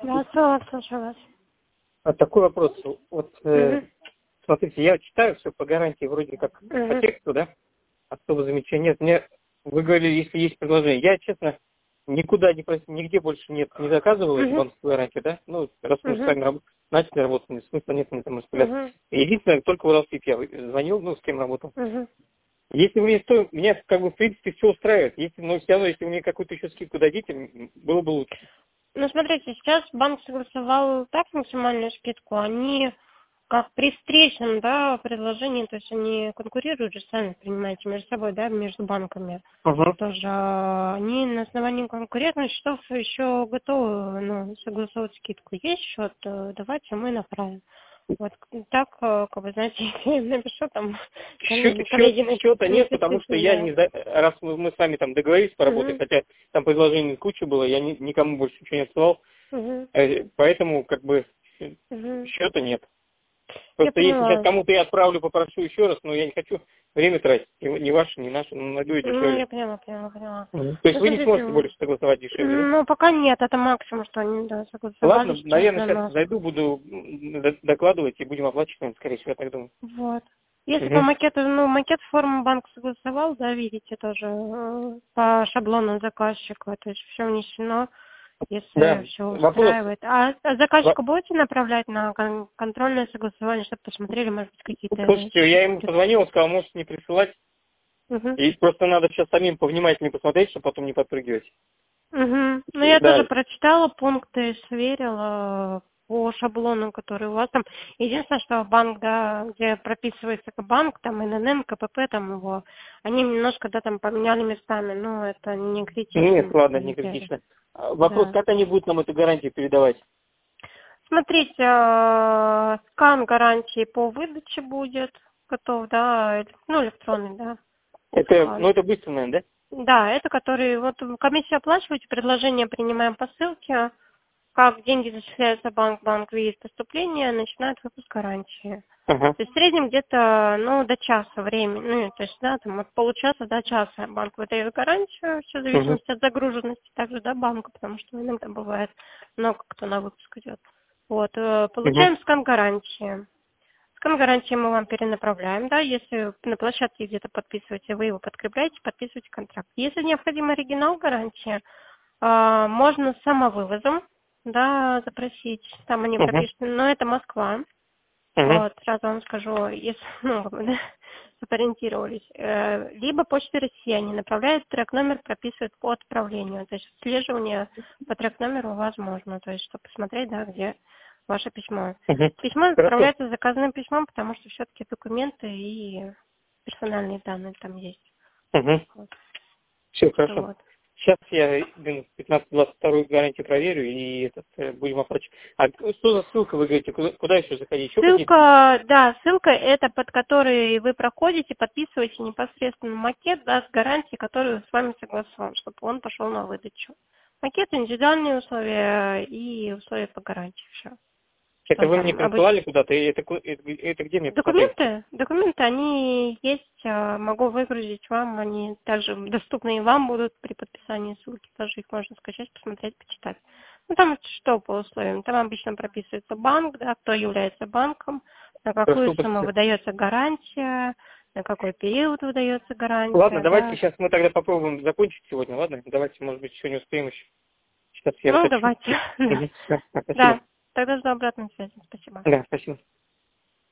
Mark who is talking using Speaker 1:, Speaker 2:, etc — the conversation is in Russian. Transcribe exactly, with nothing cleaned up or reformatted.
Speaker 1: Да, слава, слушаю вас.
Speaker 2: А такой вопрос. Вот, э,
Speaker 1: Угу.
Speaker 2: смотрите, я читаю все по гарантии вроде как
Speaker 1: Угу.
Speaker 2: по тексту, да? Особо замечаний нет. Мне, вы говорили, если есть предложение. Я, честно, никуда не прос- нигде больше нет, не заказывал эту
Speaker 1: Угу.
Speaker 2: банковскую гарантию, да? Ну, раз мы с
Speaker 1: Угу.
Speaker 2: вами раб- начали работать, нет смысла нет на этом распыляться.
Speaker 1: Угу.
Speaker 2: Единственное, только в Уралсиб я звонил, ну, с кем работал.
Speaker 1: Угу.
Speaker 2: Если вы мне стоит, меня как бы в принципе все устраивает. Если, но все равно, если вы мне какую-то еще скидку дадите, м, было бы лучше.
Speaker 1: Ну, смотрите, сейчас банк согласовал так максимальную скидку, они как при встречном, да, предложении, то есть они конкурируют же сами, понимаете, между собой, да, между банками.
Speaker 2: Угу.
Speaker 1: Тоже а, они на основании конкурентных счетов еще готовы, ну, согласовать скидку. Есть счет, э, давайте мы направим. Вот так, э, как вы знаете, я им напишу там, коллеги, коллеги
Speaker 2: Счета нет, потому
Speaker 1: напишите,
Speaker 2: что я
Speaker 1: да.
Speaker 2: не знаю, раз мы, мы с вами там договорились поработать,
Speaker 1: Угу.
Speaker 2: хотя там предложений куча было, я ни- никому больше ничего не отсылал,
Speaker 1: Угу.
Speaker 2: э, поэтому как бы
Speaker 1: Угу.
Speaker 2: счета нет.
Speaker 1: Я
Speaker 2: Просто если сейчас
Speaker 1: поняла.
Speaker 2: кому-то я отправлю, попрошу еще раз, но я не хочу время тратить, ни, ни ваше, ни наше, но найду и
Speaker 1: Ну,
Speaker 2: дешевле.
Speaker 1: я поняла, поняла, поняла.
Speaker 2: Мгм. То есть
Speaker 1: Ну,
Speaker 2: вы не
Speaker 1: смотрите,
Speaker 2: сможете
Speaker 1: м,
Speaker 2: больше согласовать дешевле, да?
Speaker 1: ну, пока нет, это максимум, что они, да, согласовали
Speaker 2: Ладно,
Speaker 1: сейчас
Speaker 2: наверное,
Speaker 1: для
Speaker 2: сейчас
Speaker 1: нас.
Speaker 2: зайду, буду м, д- докладывать и будем оплачивать, скорее всего, я так думаю.
Speaker 1: Вот. Если по
Speaker 2: Мгм.
Speaker 1: макету, ну, макет форму банк согласовал, да, видите, тоже э, по шаблону заказчика, то есть все внесено, если
Speaker 2: Да,
Speaker 1: все
Speaker 2: вопрос.
Speaker 1: устраивает. А, а заказчика будете направлять на кон- контрольное согласование, чтобы посмотрели, может быть, какие-то
Speaker 2: Слушайте, я ему
Speaker 1: ошибки?
Speaker 2: позвонил, он сказал, можете не присылать.
Speaker 1: Угу.
Speaker 2: И просто надо сейчас самим повнимательнее посмотреть, чтобы потом не подпрыгивать.
Speaker 1: Угу. Ну, я тоже
Speaker 2: Да.
Speaker 1: прочитала пункты, сверила по шаблону, который у вас там. Единственное, что банк, да, где прописывается банк, там эн эн эм, ка пэ пэ, там его, они немножко, да, там поменяли местами, но это не критично,
Speaker 2: Нет,
Speaker 1: на
Speaker 2: ладно, не
Speaker 1: самом деле.
Speaker 2: критично. А, Вопрос,
Speaker 1: Да.
Speaker 2: как они будут нам эту гарантию передавать?
Speaker 1: Смотрите, э, скан гарантии по выдаче будет готов, да, эль- ну, электронный, да,
Speaker 2: Это,
Speaker 1: скан.
Speaker 2: ну это быстро, наверное,
Speaker 1: Да, это который, вот комиссию оплачиваете, предложение принимаем по ссылке, как деньги зачисляются в банк, банк видит поступление, начинает выпуск гарантии.
Speaker 2: да? Ага.
Speaker 1: То есть в среднем где-то, ну, до часа времени, ну, то есть, да, там от получаса до часа банк выдает гарантию, все в
Speaker 2: Угу.
Speaker 1: зависимости от загруженности также, да, банка, потому что иногда бывает много кто на выпуск идет. Вот, э,
Speaker 2: Угу.
Speaker 1: получаем скан гарантии. Скан гарантии мы вам перенаправляем, да, если на площадке где-то подписываете, вы его подкрепляете, подписываете контракт. Если необходим оригинал гарантии, а, можно с самовывозом, да, запросить, там они
Speaker 2: Угу.
Speaker 1: пропишут, но это Москва.
Speaker 2: Угу.
Speaker 1: Вот, сразу вам скажу, если, ну, как бы, да, сориентировались. Э, Либо Почта России они направляют, трек-номер прописывают по отправлению. То есть отслеживание по трек-номеру возможно, то есть чтобы посмотреть, да, где ваше письмо.
Speaker 2: Угу.
Speaker 1: Письмо
Speaker 2: Хорошо.
Speaker 1: отправляется заказным письмом, потому что все-таки документы и персональные данные там есть.
Speaker 2: Угу.
Speaker 1: Вот.
Speaker 2: Все, хорошо.
Speaker 1: Вот.
Speaker 2: Сейчас я пятнадцать двадцать вторую гарантию проверю и этот, э, будем оплачивать. А что за ссылка, вы говорите, куда, куда еще заходить? Еще какие-то?
Speaker 1: Ссылка, да, ссылка это под которой вы проходите, подписываете непосредственно макет, да, с гарантией, которую с вами согласован, чтобы он пошел на выдачу. Макет, индивидуальные условия и условия по гарантии, все.
Speaker 2: Это
Speaker 1: Что
Speaker 2: вы мне
Speaker 1: там обычно.
Speaker 2: присылали куда-то? И Это, ку- это, это где мне посмотреть?
Speaker 1: Документы, документы, они есть, а, могу выгрузить вам, они также доступны и вам будут при подписании ссылки, тоже их можно скачать, посмотреть, почитать. Ну там что по условиям? Там обычно прописывается банк, да, кто является банком, на какую
Speaker 2: Хорошо,
Speaker 1: сумму
Speaker 2: спасибо.
Speaker 1: выдается гарантия, на какой период выдается
Speaker 2: Ладно,
Speaker 1: гарантия,
Speaker 2: давайте
Speaker 1: да.
Speaker 2: сейчас мы тогда попробуем закончить сегодня, ладно? Давайте, может быть, еще не успеем еще. Сейчас я
Speaker 1: Ну
Speaker 2: хочу.
Speaker 1: давайте.
Speaker 2: Мгм. Да,
Speaker 1: Да,
Speaker 2: спасибо.
Speaker 1: тогда жду обратной связи. Спасибо.
Speaker 2: Да, спасибо.